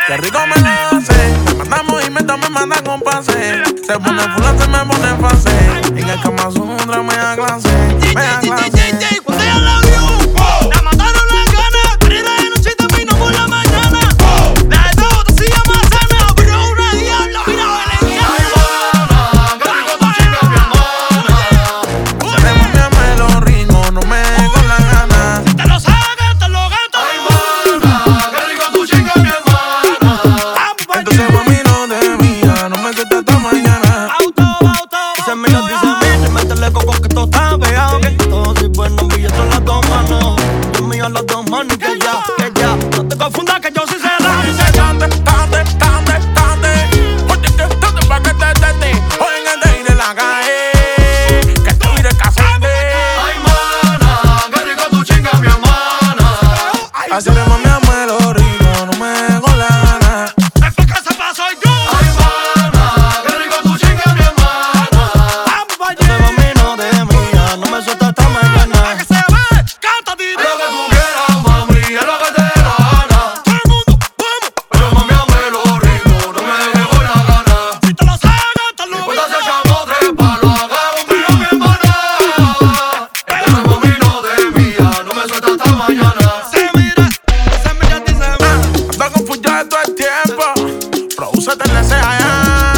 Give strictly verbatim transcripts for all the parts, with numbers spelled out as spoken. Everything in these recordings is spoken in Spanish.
Qué rico me lo hace. Mandamos y meta, me manda con pase. Se pone fulano, se me pone fase. En el Kama Sutra me da clase. Me da clase. Cuando ella la vio, la mataron las ganas. Arriba de noche te vino por la mañana. La de todo te sigue más sana. Pero una diabla, mira, valenciana. Ay, mana, qué rico tu chinga, mi hermana. Se le mame los ritmos, no me dé con la gana. Te lo sacan, te lo gato. Ay, mana, qué rico tu chinga, mi hermana. Entonces mami no te mira, no me sueltes hasta mañana. Auto, auto. Dice mira, dice mira, métele coco que todo está pegado. Todo si bueno, billetes en las dos manos. Yo mío en las dos manos y que ya, que ya. No te confundas que yo sí sé la. Dice tante, tante, tante, tante. Oye, que tante pa' que te tete. Oye, que te iré la calle. Que te iré casante. Ay, mana, qué rico tu chinga, mi hermana. Así le mami a los ritmos, no me dé con la gana. Es porque se pasó yo. Ay, mana, qué rico tu chinga, mi hermana. Vamos pa' Dice allí. mami no te mira, no me sueltes hasta mañana. Que se ve, canta, Es Didi. lo que tú quieras, mami, es lo que te dé la gana. Todo el mundo, vamos. Pero mami, hazme los ritmos, no me dejes con la gana. Si te lo sacan, te lo Después gato. te echamos tres palos, hagamos un mío, mi hermana. Entonces mami no te mira, no me sueltas hasta mañana. Se mira, se mira, dice mira. Ando con full ya todo el tiempo. Producete el deseo allá.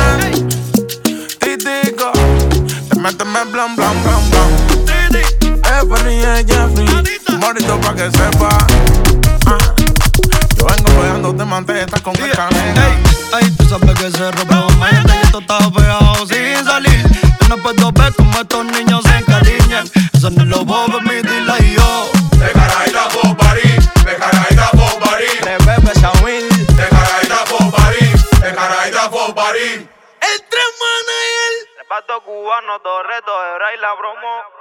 Titico. Te méteme blan, blan, blan, blan. Didi, Efri y Jeffrey. Manita. Bonito pa' que sepa. Ah. Yo vengo pegándote mantetas con el canela. Ey, ey, tú sabes que se rompió mente y esto está pegado sin salir. Yo no puedo ver cómo estos niños se encariñan. Eso no lo puedo permitirla y yo. De caraíta por París, de caraíta por París, Le bebe Shawil. de caraíta por París, de caraíta por París. el tres manager. Reparto cubano, Torreto, Hebra y la promo.